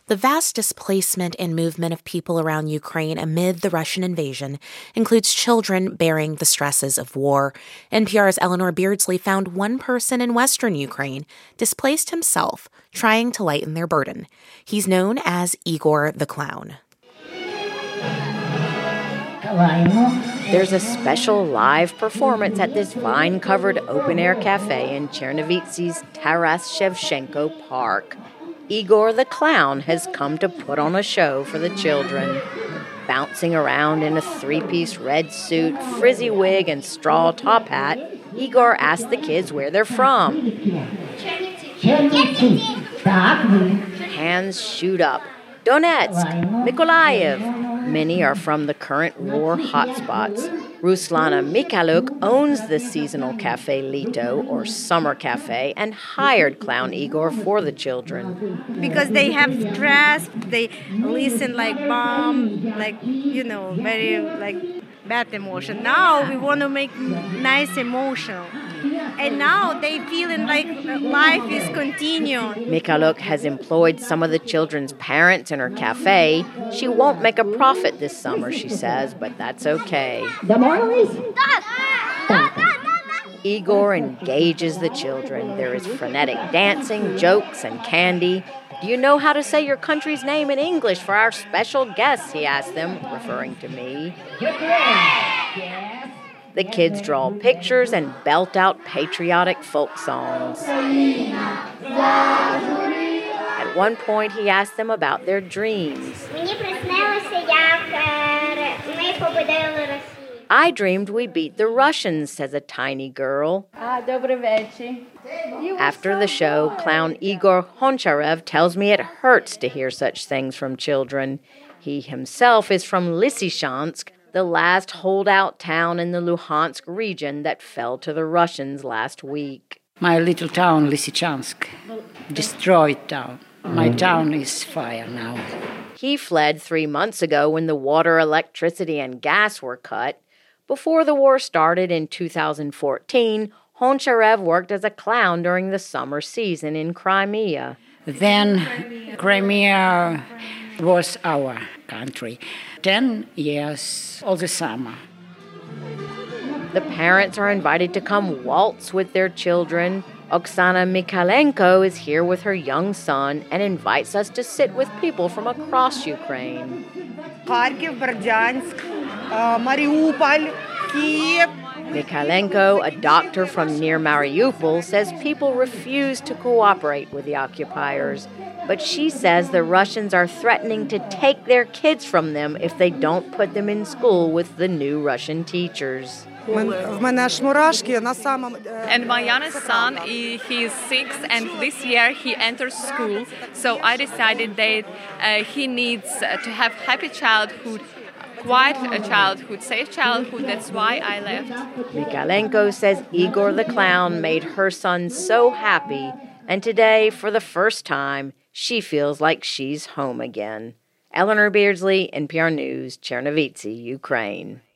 The vast displacement and movement of people around Ukraine amid the Russian invasion includes children bearing the stresses of war. NPR's Eleanor Beardsley found one person in western Ukraine displaced himself, trying to lighten their burden. He's known as Igor the Clown. There's a special live performance at this vine-covered open-air cafe in Chernovytsy's Taras Shevchenko Park. Igor the Clown has come to put on a show for the children. Bouncing around in a three-piece red suit, frizzy wig, and straw top hat, Igor asks the kids where they're from. Hands shoot up. Donetsk, Mykolaiv. Many are from the current war hotspots. Ruslana Mikhaluk owns the seasonal cafe Lito, or summer cafe, and hired Clown Igor for the children. Because they have stress, they listen like bomb, very bad emotion. Now we want to make nice emotion. And now they feeling like life is continuing. Mikhaluk has employed some of the children's parents in her cafe. She won't make a profit this summer, she says, but that's okay. Igor engages the children. There is frenetic dancing, jokes, and candy. Do you know how to say your country's name in English for our special guests? He asked them, referring to me. The kids draw pictures and belt out patriotic folk songs. At one point, he asked them about their dreams. I dreamed we beat the Russians, says a tiny girl. After the show, Clown Igor Honcharev tells me it hurts to hear such things from children. He himself is from Lysychansk, the last holdout town in the Luhansk region that fell to the Russians last week. My little town, Lysychansk, destroyed town. My town is fire now. He fled 3 months ago when the water, electricity, and gas were cut. Before the war started in 2014, Honcharev worked as a clown during the summer season in Crimea. Then Crimea was our country. 10 years, all the summer. The parents are invited to come waltz with their children. Oksana Mikhalenko is here with her young son and invites us to sit with people from across Ukraine. Kharkiv, Berdyansk, Mariupol, Kiev. Mikhalenko, a doctor from near Mariupol, says people refuse to cooperate with the occupiers. But she says the Russians are threatening to take their kids from them if they don't put them in school with the new Russian teachers. And my youngest son, he is 6, and this year he enters school. So I decided that he needs to have happy childhood, quiet childhood, safe childhood. That's why I left. Mikhalenko says Igor the Clown made her son so happy, and today, for the first time, she feels like she's home again. Eleanor Beardsley, NPR News, Chernovytsia, Ukraine.